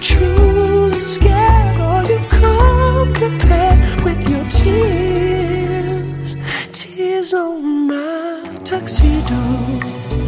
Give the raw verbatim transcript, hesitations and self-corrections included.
truly scared, or you've come prepared with your tears, tears on my tuxedo.